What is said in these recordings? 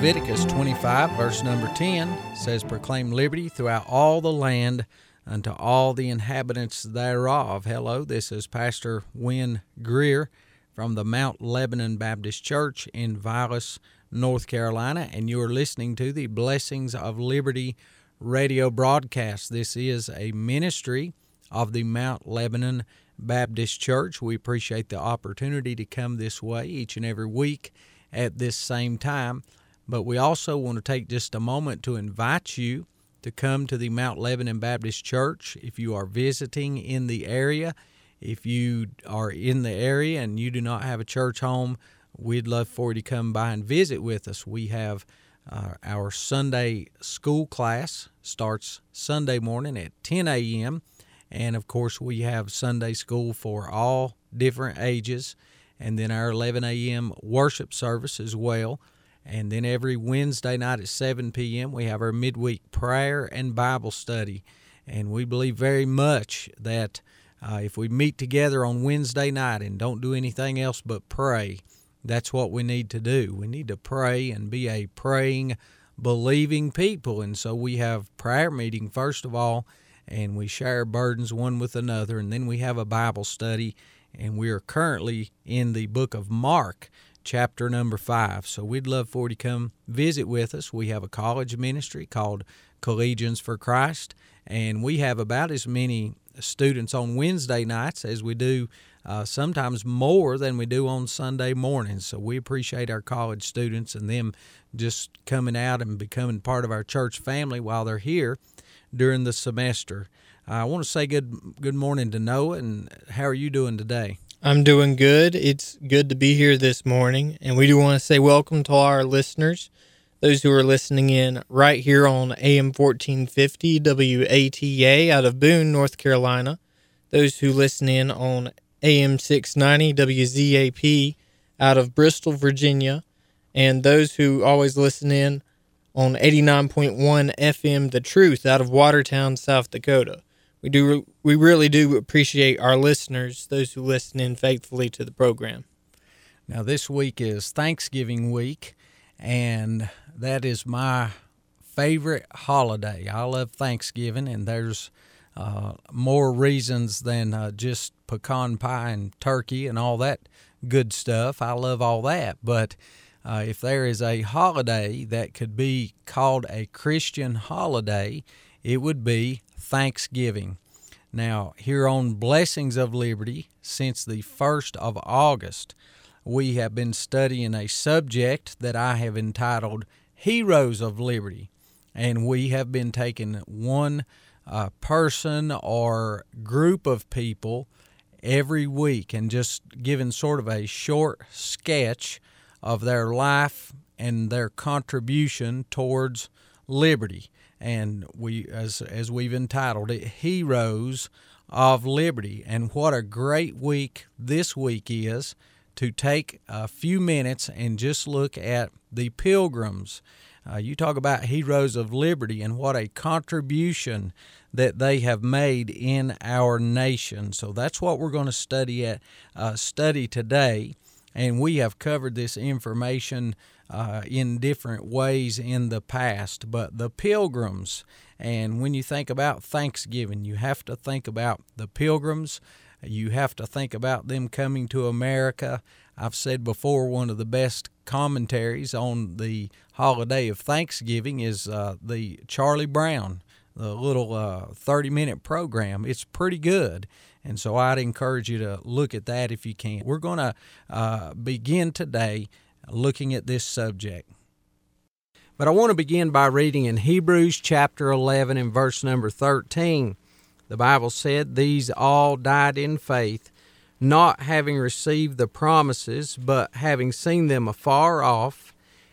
Leviticus 25, verse number 10 says, "Proclaim liberty throughout all the land unto all the inhabitants thereof." Hello, this is Pastor Wynn Greer from the Mount Lebanon Baptist Church in Vilas, North Carolina, and you're listening to the Blessings of Liberty radio broadcast. This is a ministry of the Mount Lebanon Baptist Church. We appreciate the opportunity to come this way each and every week at this same time, but we also want to take just a moment to invite you to come to the Mount Lebanon Baptist Church. If you are visiting in the area, if you are in the area and you do not have a church home, we'd love for you to come by and visit with us. We have our Sunday school class starts Sunday morning at 10 a.m., and of course we have Sunday school for all different ages, and then our 11 a.m. worship service as well. And then every Wednesday night at 7 p.m. we have our midweek prayer and Bible study. And we believe very much that if we meet together on Wednesday night and don't do anything else but pray, that's what we need to do. We need to pray and be a praying, believing people. And so we have prayer meeting first of all, and we share burdens one with another, and then we have a Bible study. And we are currently in the book of Mark, chapter number 5. So we'd love for you to come visit with us. We have a college ministry called Collegians for Christ, and we have about as many students on Wednesday nights as we do, sometimes more than we do on Sunday mornings. So we appreciate our college students and them just coming out and becoming part of our church family while they're here during the semester. I want to say good morning to Noah, and how are you doing today? I'm doing good. It's good to be here this morning, and we do want to say welcome to our listeners, those who are listening in right here on AM 1450 WATA out of Boone, North Carolina, those who listen in on AM 690 WZAP out of Bristol, Virginia, and those who always listen in on 89.1 FM The Truth out of Watertown, South Dakota. We really do appreciate our listeners, those who listen in faithfully to the program. Now, this week is Thanksgiving week, and that is my favorite holiday. I love Thanksgiving, and there's more reasons than just pecan pie and turkey and all that good stuff. I love all that, but if there is a holiday that could be called a Christian holiday, it would be Thanksgiving. Now, here on Blessings of Liberty, since the 1st of August, we have been studying a subject that I have entitled Heroes of Liberty, and we have been taking one person or group of people every week and just giving sort of a short sketch of their life and their contribution towards liberty. And we, as we've entitled it, Heroes of Liberty. And what a great week this week is to take a few minutes and just look at the Pilgrims. You talk about Heroes of Liberty and what a contribution that they have made in our nation. So that's what we're going to study today. And we have covered this information in different ways in the past. But the Pilgrims, and when you think about Thanksgiving, you have to think about the Pilgrims. You have to think about them coming to America. I've said before, one of the best commentaries on the holiday of Thanksgiving is the Charlie Brown, the little 30-minute program. It's pretty good. And so I'd encourage you to look at that if you can. We're going to begin today looking at this subject. But I want to begin by reading in Hebrews chapter 11 and verse number 13. The Bible said, "These all died in faith, not having received the promises, but having seen them afar off,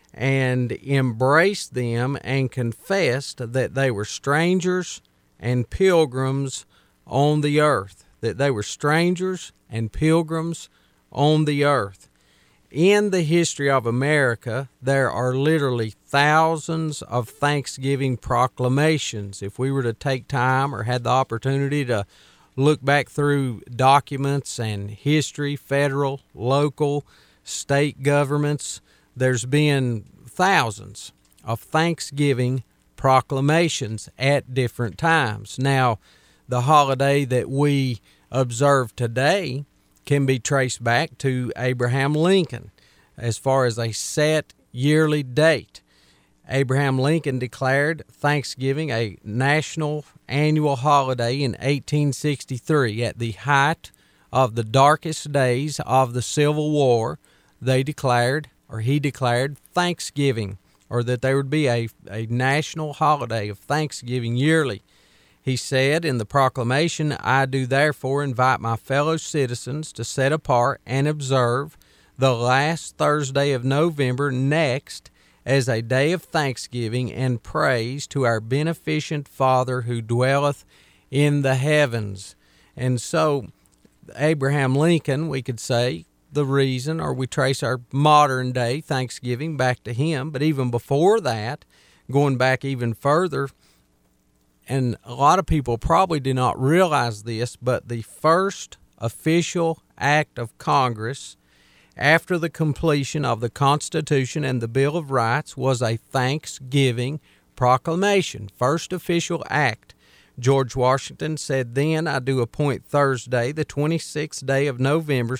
and embraced them, and confessed that they were strangers and pilgrims on the earth." That they were strangers and pilgrims on the earth. In the history of America, there are literally thousands of Thanksgiving proclamations. If we were to take time or had the opportunity to look back through documents and history, federal, local, state governments, there's been thousands of Thanksgiving proclamations at different times. Now, the holiday that we observe today can be traced back to Abraham Lincoln as far as a set yearly date. Abraham Lincoln declared Thanksgiving a national annual holiday in 1863 at the height of the darkest days of the Civil War. He declared Thanksgiving, or that there would be a national holiday of Thanksgiving yearly. He said in the proclamation, "I do therefore invite my fellow citizens to set apart and observe the last Thursday of November next as a day of thanksgiving and praise to our beneficent Father who dwelleth in the heavens." And so Abraham Lincoln, we could say, the reason, or we trace our modern day Thanksgiving back to him. But even before that, going back even further, and a lot of people probably do not realize this, but the first official act of Congress after the completion of the Constitution and the Bill of Rights was a Thanksgiving proclamation. First official act. George Washington said then, "I do appoint Thursday, the 26th day of November,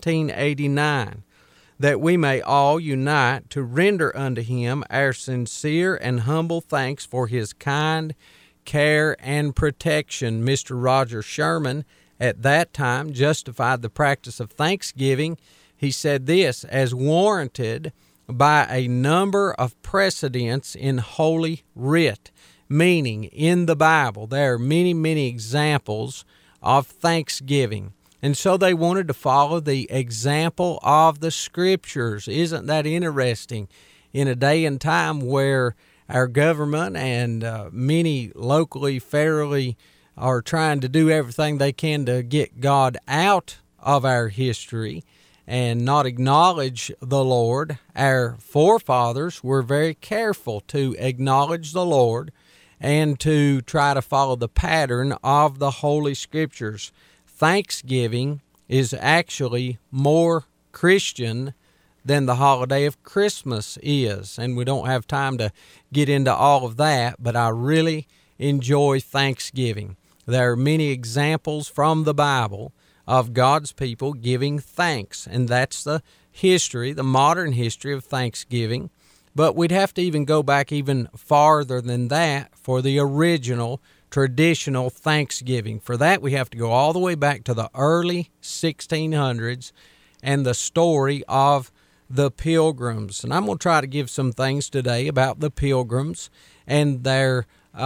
1789, that we may all unite to render unto him our sincere and humble thanks for his kind care and protection." Mr. Roger Sherman at that time justified the practice of Thanksgiving. He said this, "as warranted by a number of precedents in Holy Writ," meaning in the Bible. There are many, many examples of Thanksgiving. And so they wanted to follow the example of the Scriptures. Isn't that interesting? In a day and time where our government and many locally, federally are trying to do everything they can to get God out of our history and not acknowledge the Lord, our forefathers were very careful to acknowledge the Lord and to try to follow the pattern of the Holy Scriptures. Thanksgiving is actually more Christian than the holiday of Christmas is, and we don't have time to get into all of that, but I really enjoy Thanksgiving. There are many examples from the Bible of God's people giving thanks, and that's the history, the modern history of Thanksgiving. But we'd have to even go back even farther than that for the original traditional Thanksgiving. For that, we have to go all the way back to the early 1600s and the story of the Pilgrims. And I'm going to try to give some things today about the Pilgrims and their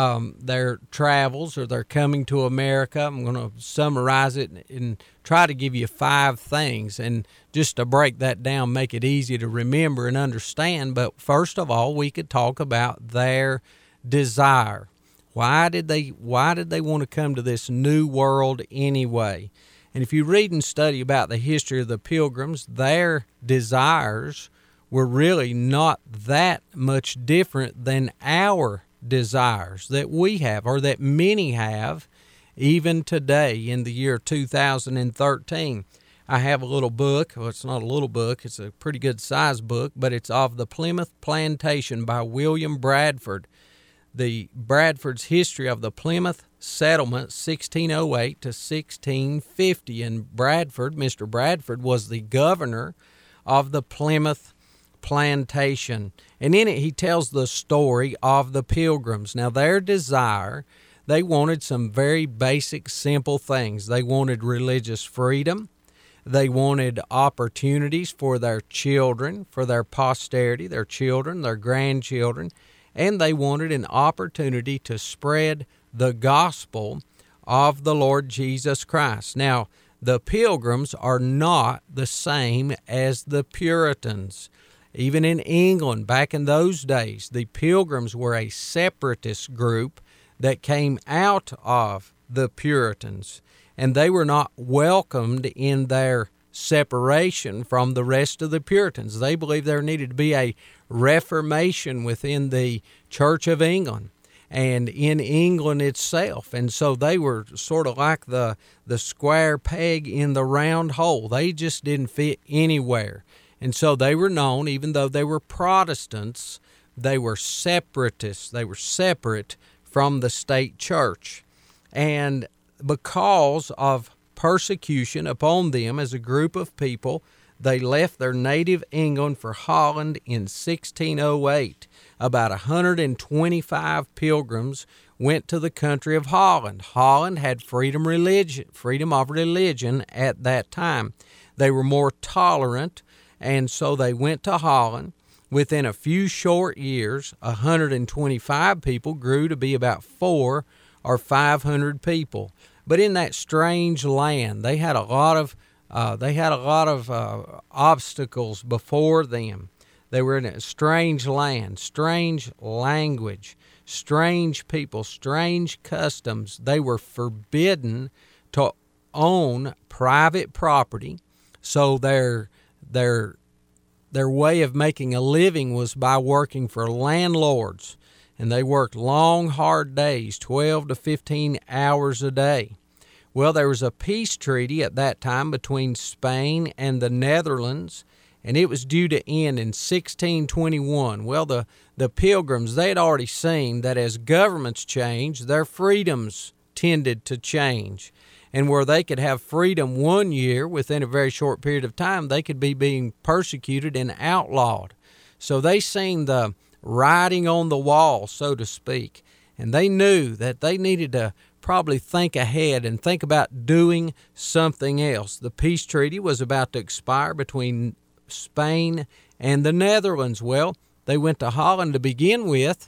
travels or their coming to America. I'm going to summarize it and try to give you 5 things, and just to break that down, make it easy to remember and understand. But first of all, we could talk about their desire. Why did they want to come to this new world anyway? And if you read and study about the history of the Pilgrims, their desires were really not that much different than our desires that we have, or that many have even today in the year 2013. I have a little book. Well, it's not a little book. It's a pretty good size book, but it's of the Plymouth Plantation by William Bradford. The Bradford's history of the Plymouth settlement, 1608 to 1650. And Bradford, Mr. Bradford, was the governor of the Plymouth Plantation. And in it, he tells the story of the Pilgrims. Now, their desire, they wanted some very basic, simple things. They wanted religious freedom. They wanted opportunities for their children, for their posterity, their children, their grandchildren, and they wanted an opportunity to spread the gospel of the Lord Jesus Christ. Now, the Pilgrims are not the same as the Puritans. Even in England, back in those days, the Pilgrims were a separatist group that came out of the Puritans, and they were not welcomed in their separation from the rest of the Puritans. They believed there needed to be a reformation within the Church of England and in England itself. And so they were sort of like the square peg in the round hole. They just didn't fit anywhere. And so they were known, even though they were Protestants, they were separatists. They were separate from the state church. And because of persecution upon them as a group of people, they left their native England for Holland in 1608. About 125 pilgrims went to the country of Holland. Holland had freedom of religion at that time. They were more tolerant, and so they went to Holland. Within a few short years, 125 people grew to be about 400 or 500 people. But in that strange land, they had a lot of obstacles before them. They were in a strange land, strange language, strange people, strange customs. They were forbidden to own private property, so their way of making a living was by working for landlords. And they worked long, hard days, 12 to 15 hours a day. Well, there was a peace treaty at that time between Spain and the Netherlands, and it was due to end in 1621. Well, the Pilgrims, they had already seen that as governments changed, their freedoms tended to change. And where they could have freedom one year, within a very short period of time, they could be being persecuted and outlawed. So they seen the writing on the wall, so to speak, and they knew that they needed to probably think ahead and think about doing something else. The peace treaty was about to expire between Spain and the Netherlands. Well, they went to Holland to begin with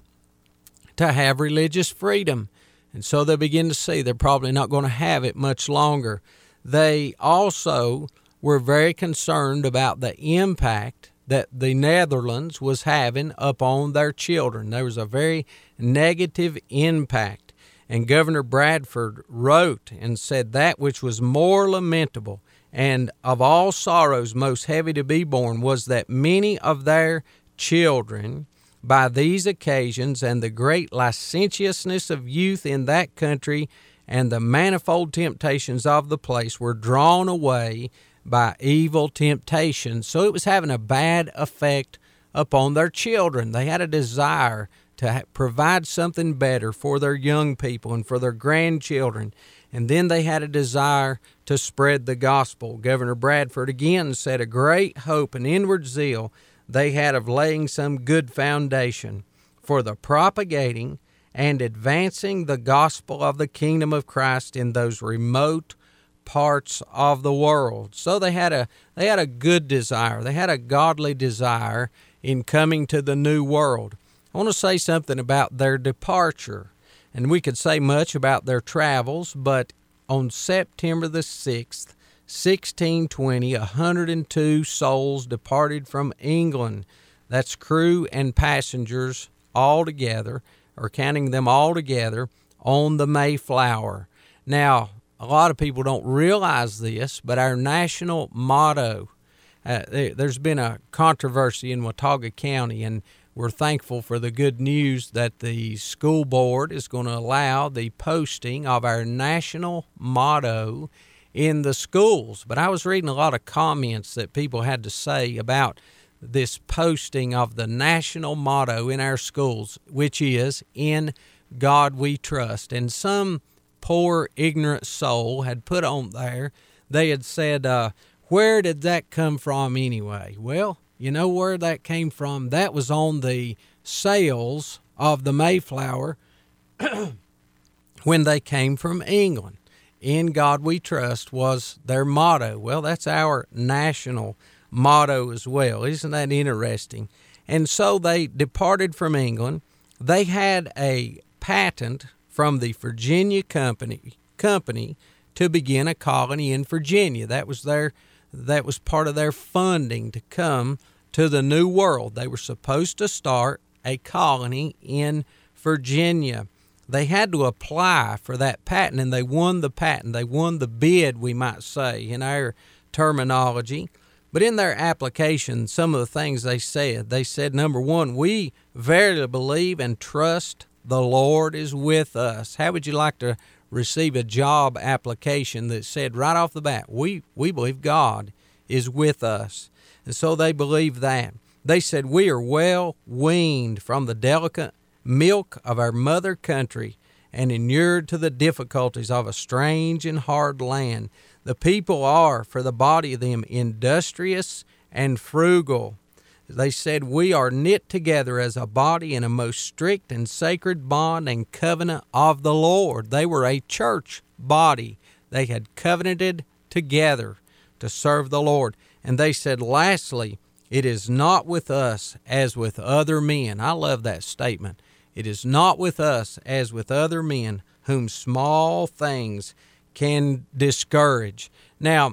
to have religious freedom, and so they begin to see they're probably not going to have it much longer. They also were very concerned about the impact that the Netherlands was having upon their children. There was a very negative impact. And Governor Bradford wrote and said, "That which was more lamentable and of all sorrows most heavy to be borne was that many of their children, by these occasions and the great licentiousness of youth in that country and the manifold temptations of the place, were drawn away by evil temptations." So it was having a bad effect upon their children. They had a desire to provide something better for their young people and for their grandchildren. And then they had a desire to spread the gospel. Governor Bradford again said, "A great hope and inward zeal they had of laying some good foundation for the propagating and advancing the gospel of the kingdom of Christ in those remote parts of the world." So they had a good desire. They had a godly desire in coming to the new world. I want to say something about their departure, and we could say much about their travels, but on September the 6th, 1620, 102 souls departed from England. That's crew and passengers all together, or counting them all together, on the Mayflower. Now, a lot of people don't realize this, but our national motto, there's been a controversy in Watauga County, and we're thankful for the good news that the school board is going to allow the posting of our national motto in the schools. But I was reading a lot of comments that people had to say about this posting of the national motto in our schools, which is, "In God We Trust." And some poor, ignorant soul had put on there, they had said, where did that come from anyway? Well, you know where that came from? That was on the sails of the Mayflower when they came from England. "In God We Trust" was their motto. Well, that's our national motto as well. Isn't that interesting? And so they departed from England. They had a patent from the Virginia Company to begin a colony in Virginia. That was part of their funding to come to the New World. They were supposed to start a colony in Virginia. They had to apply for that patent, and they won the patent. They won the bid, we might say, in our terminology. But in their application, some of the things they said, number one, "We verily believe and trust the Lord is with us." How would you like to receive a job application that said right off the bat, we believe God is with us? And so they believed that. They said, "We are well weaned from the delicate milk of our mother country and inured to the difficulties of a strange and hard land. The people are, for the body of them, industrious and frugal." They said, "We are knit together as a body in a most strict and sacred bond and covenant of the Lord." They were a church body. They had covenanted together to serve the Lord. And they said, lastly, "It is not with us as with other men." I love that statement. "It is not with us as with other men, whom small things can discourage." Now,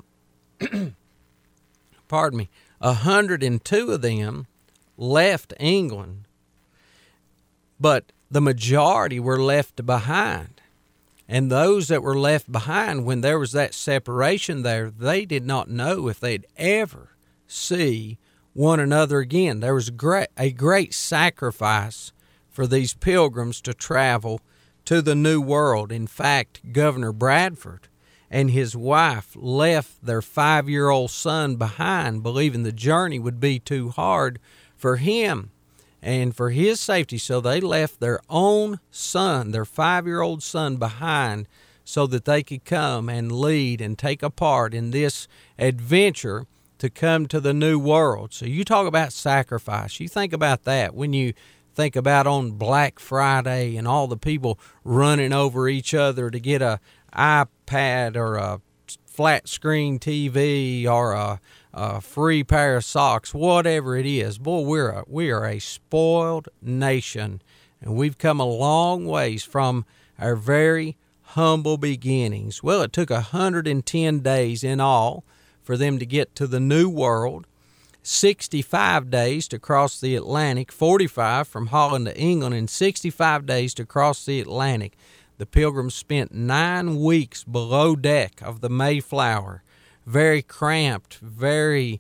pardon me, 102 of them left England, but the majority were left behind. And those that were left behind, when there was that separation there, they did not know if they'd ever see one another again. There was a great sacrifice for these pilgrims to travel to the New World. In fact, Governor Bradford and his wife left their 5-year-old son behind, believing the journey would be too hard for him and for his safety. So they left their own son, their 5-year-old son, behind so that they could come and lead and take a part in this adventure to come to the New World. So you talk about sacrifice. You think about that when you think about on Black Friday and all the people running over each other to get a iPad or a flat screen TV or a free pair of socks, whatever it is. Boy, we are a spoiled nation, and we've come a long ways from our very humble beginnings. Well, it took 110 days in all for them to get to the New World, 65 days to cross the Atlantic, 45 from Holland to England, and 65 days to cross the Atlantic. The Pilgrims spent 9 weeks below deck of the Mayflower. Very cramped, very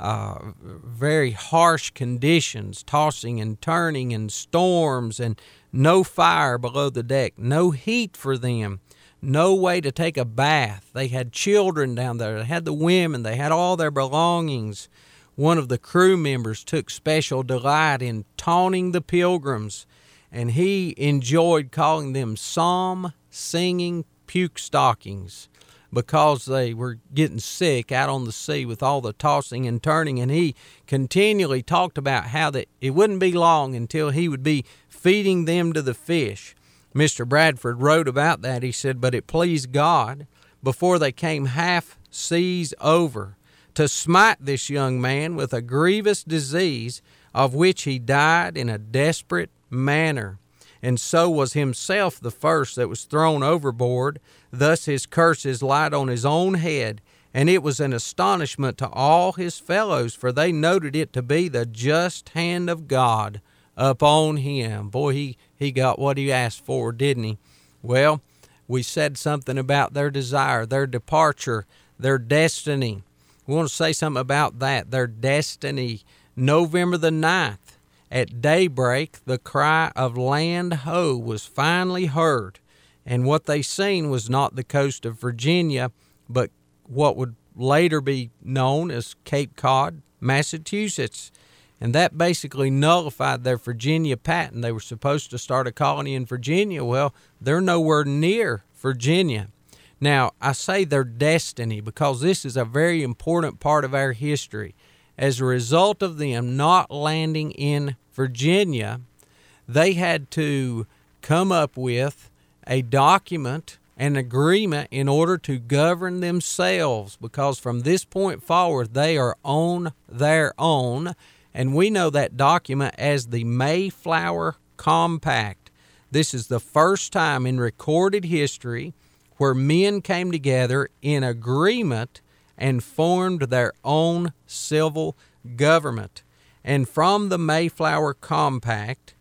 harsh conditions, tossing and turning and storms, and no fire below the deck, no heat for them, no way to take a bath. They had children down there. They had the women. They had all their belongings. One of the crew members took special delight in taunting the Pilgrims, and he enjoyed calling them psalm-singing puke stockings because they were getting sick out on the sea with all the tossing and turning. And he continually talked about how that it wouldn't be long until he would be feeding them to the fish. Mr. Bradford wrote about that. He said, "But it pleased God, before they came half seas over, to smite this young man with a grievous disease, of which he died in a desperate manner, and so was himself the first that was thrown overboard. Thus his curses light on his own head, and it was an astonishment to all his fellows, for they noted it to be the just hand of God upon him." Boy, he got what he asked for, didn't he? Well, we said something about their desire, their departure, their destiny. We want to say something about that, their destiny. November the 9th, at daybreak, the cry of "Land ho!" was finally heard, and what they seen was not the coast of Virginia, but what would later be known as Cape Cod, Massachusetts. And that basically nullified their Virginia patent. They were supposed to start a colony in Virginia. Well, they're nowhere near Virginia. Now, I say their destiny because this is a very important part of our history. As a result of them not landing in Virginia, they had to come up with a document, an agreement in order to govern themselves, because from this point forward they are on their own. And we know that document as the Mayflower Compact. This is the first time in recorded history where men came together in agreement and formed their own civil government. And from the Mayflower Compact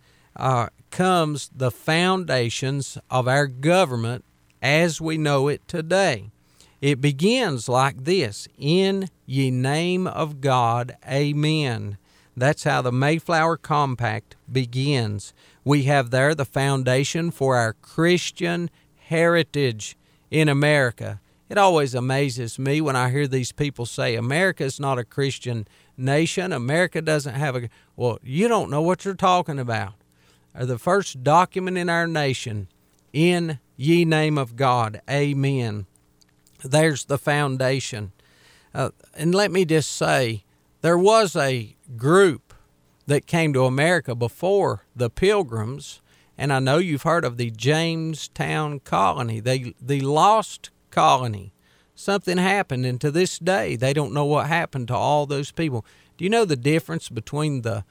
comes the foundations of our government as we know it today. It begins like this: "In ye name of God, amen." That's how the Mayflower Compact begins. We have there the foundation for our Christian heritage in America. It always amazes me when I hear these people say, America is not a Christian nation. America doesn't have a... Well, you don't know what you're talking about. The first document in our nation, in ye name of God, amen. There's the foundation. And let me just say, there was a group that came to America before the Pilgrims, and I know you've heard of the Jamestown Colony, the lost colony. Something happened, and to this day, they don't know what happened to all those people. Do you know the difference between the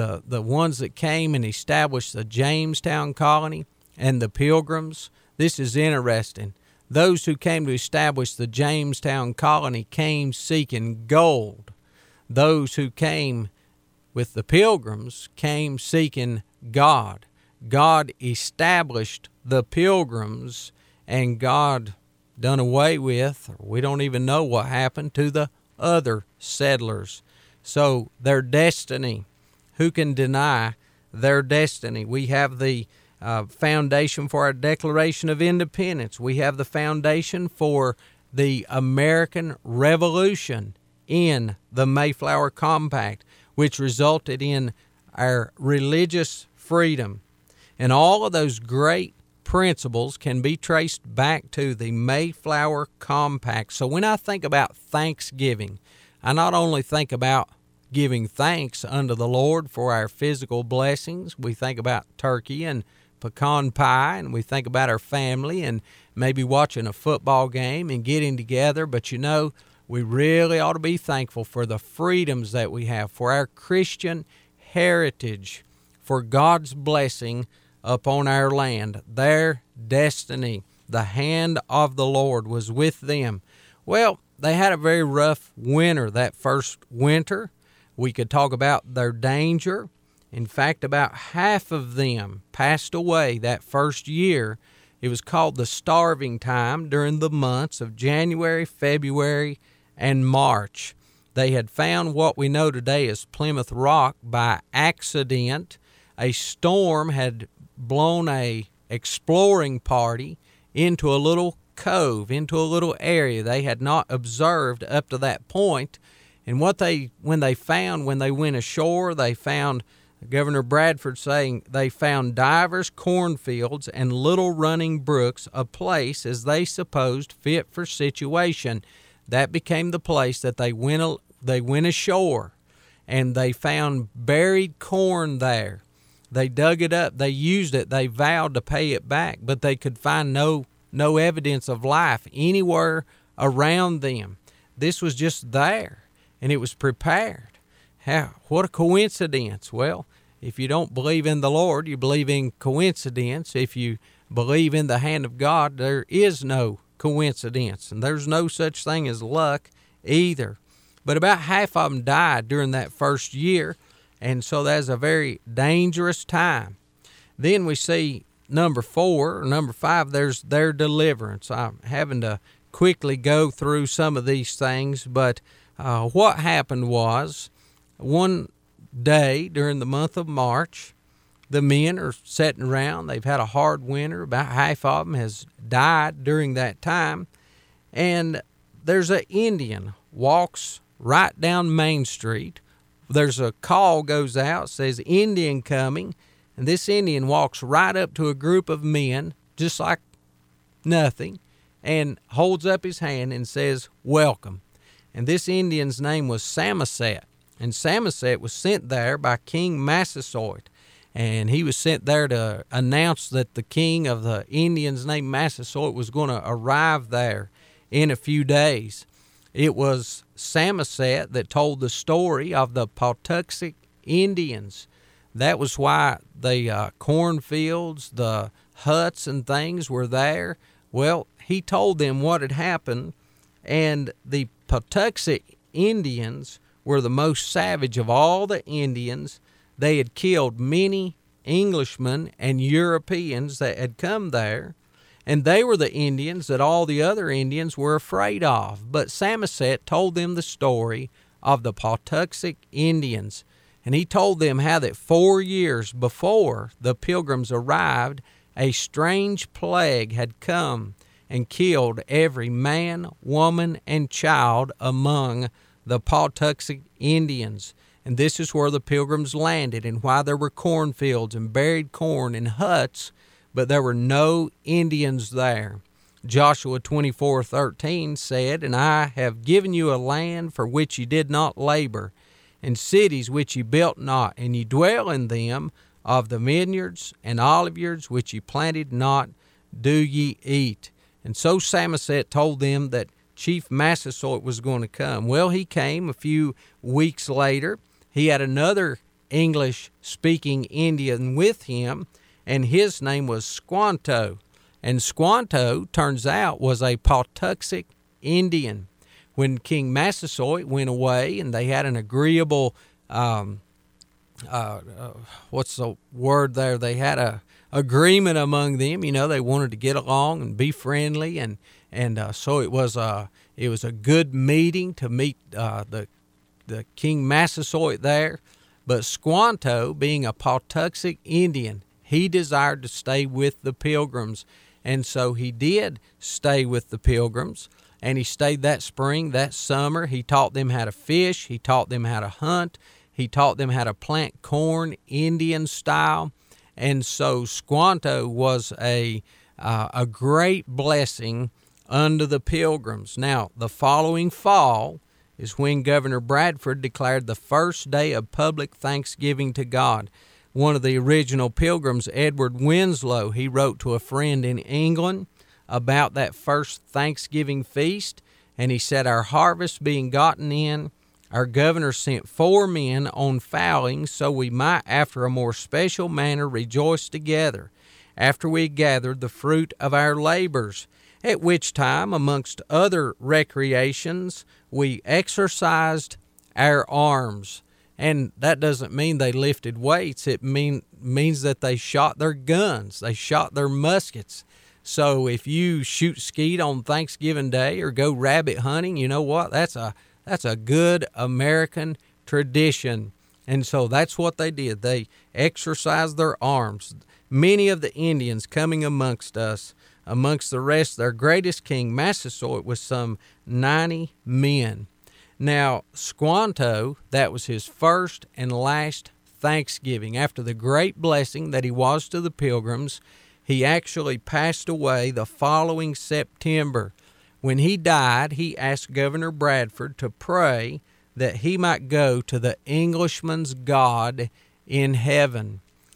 ones that came and established the Jamestown Colony and the Pilgrims? This is interesting. Those who came to establish the Jamestown Colony came seeking gold. Those who came with the Pilgrims came seeking God. God established the Pilgrims, and God done away with, or we don't even know what happened to the other settlers. So their destiny, who can deny their destiny? We have the foundation for our Declaration of Independence. We have the foundation for the American Revolution in the Mayflower Compact, which resulted in our religious freedom. And all of those great principles can be traced back to the Mayflower Compact. So when I think about Thanksgiving, I not only think about giving thanks unto the Lord for our physical blessings, we think about turkey and pecan pie, and we think about our family and maybe watching a football game and getting together, but you know, we really ought to be thankful for the freedoms that we have, for our Christian heritage, for God's blessing upon our land. Their destiny, the hand of the Lord was with them. Well, they had a very rough winter that first winter. We could talk about their danger. In fact, about half of them passed away that first year. It was called the starving time during the months of January, February, and March. They had found what we know today as Plymouth Rock by accident. A storm had blown a exploring party into a little cove, into a little area they had not observed up to that point. And when they went ashore, they found Governor Bradford saying they found divers cornfields and little running brooks, a place as they supposed fit for situation. That became the place that they went ashore, and they found buried corn there. They dug it up, they used it, they vowed to pay it back, but they could find no evidence of life anywhere around them. This was just there, and it was prepared. What a coincidence. Well, if you don't believe in the Lord, you believe in coincidence. If you believe in the hand of God, there is no coincidence, and there's no such thing as luck either. But about half of them died during that first year, and so that's a very dangerous time. Then we see number 5, there's their deliverance. I'm having to quickly go through some of these things, but what happened was, one day during the month of March, the men are sitting around. They've had a hard winter. About half of them has died during that time. And there's an Indian walks right down Main Street. There's a call goes out, says Indian coming. And this Indian walks right up to a group of men, just like nothing, and holds up his hand and says, welcome. And this Indian's name was Samoset. And Samoset was sent there by King Massasoit. And he was sent there to announce that the king of the Indians named Massasoit was going to arrive there in a few days. It was Samoset that told the story of the Patuxent Indians. That was why the cornfields, the huts and things were there. Well, he told them what had happened, and the Patuxent Indians were the most savage of all the Indians. They had killed many Englishmen and Europeans that had come there, and they were the Indians that all the other Indians were afraid of. But Samoset told them the story of the Patuxent Indians, and he told them how that 4 years before the Pilgrims arrived, a strange plague had come, and killed every man, woman, and child among the Pawtuxet Indians. And this is where the Pilgrims landed, and why there were cornfields and buried corn and huts, but there were no Indians there. Joshua 24:13 said, "And I have given you a land for which ye did not labor, and cities which ye built not, and ye dwell in them. Of the vineyards and oliveyards which ye planted not, do ye eat." And so Samoset told them that Chief Massasoit was going to come. Well, he came a few weeks later. He had another English-speaking Indian with him, and his name was Squanto. And Squanto, turns out, was a Pawtuxet Indian. When King Massasoit went away and they had an agreeable, what's the word there? They had a agreement among them. You know, they wanted to get along and be friendly, and so it was a good meeting to meet the King Massasoit there. But Squanto, being a Pawtuxet Indian, he desired to stay with the Pilgrims. And so he did stay with the Pilgrims, and he stayed that spring, that summer. He taught them how to fish. He taught them how to hunt. He taught them how to plant corn, Indian style. And so Squanto was a great blessing unto the Pilgrims. Now, the following fall is when Governor Bradford declared the first day of public thanksgiving to God. One of the original Pilgrims, Edward Winslow, he wrote to a friend in England about that first Thanksgiving feast, and he said, "Our harvest being gotten in, our governor sent 4 men on fowling, so we might after a more special manner rejoice together, after we had gathered the fruit of our labors, at which time, amongst other recreations, we exercised our arms." And that doesn't mean they lifted weights. It means that they shot their guns. They shot their muskets. So if you shoot skeet on Thanksgiving Day or go rabbit hunting, you know what? That's a good American tradition. And so that's what they did. They exercised their arms. Many of the Indians coming amongst us, amongst the rest, their greatest king, Massasoit, was some 90 men. Now, Squanto, that was his first and last Thanksgiving. After the great blessing that he was to the Pilgrims, he actually passed away the following September. When he died, he asked Governor Bradford to pray that he might go to the Englishman's God in heaven.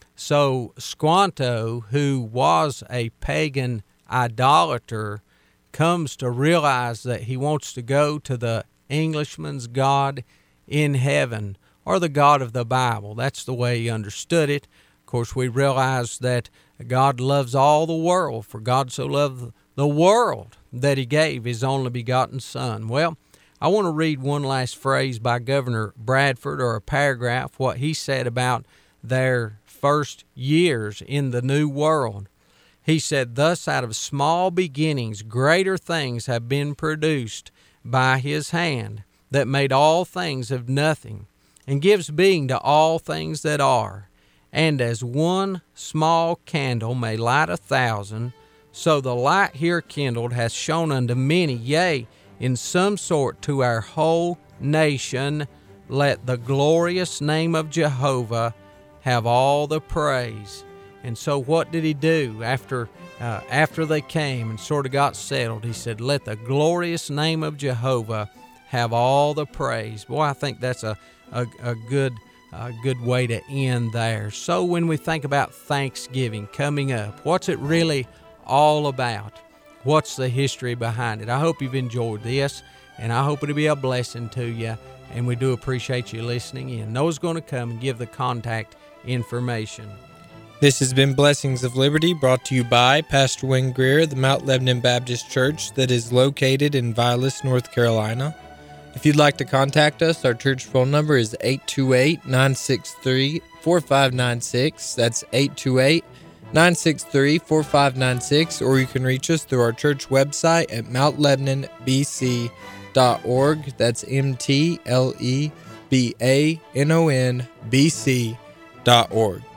So Squanto, who was a pagan idolater, comes to realize that he wants to go to the Englishman's God in heaven, or the God of the Bible. That's the way he understood it. Of course, we realize that God loves all the world, for God so loved the world that he gave his only begotten Son. Well, I want to read one last phrase by Governor Bradford, or a paragraph, what he said about their first years in the New World. He said, "Thus out of small beginnings greater things have been produced by his hand, that made all things of nothing, and gives being to all things that are. And as one small candle may light 1,000, so the light here kindled hath shone unto many, yea, in some sort to our whole nation. Let the glorious name of Jehovah have all the praise." And so what did he do after they came and sort of got settled? He said, "Let the glorious name of Jehovah have all the praise." Boy, I think that's a good way to end there. So when we think about Thanksgiving coming up, what's it really all about? What's the history behind it? I hope you've enjoyed this, and I hope it'll be a blessing to you, and we do appreciate you listening in. Noah's going to come and give the contact information. This has been Blessings of Liberty, brought to you by Pastor Wayne Greer of the Mount Lebanon Baptist Church that is located in Vilas, North Carolina. If you'd like to contact us, our church phone number is 828-963-4596. That's 828-963-4596, or you can reach us through our church website at mountlebannonbc.org. That's MTLEBANONBC.org.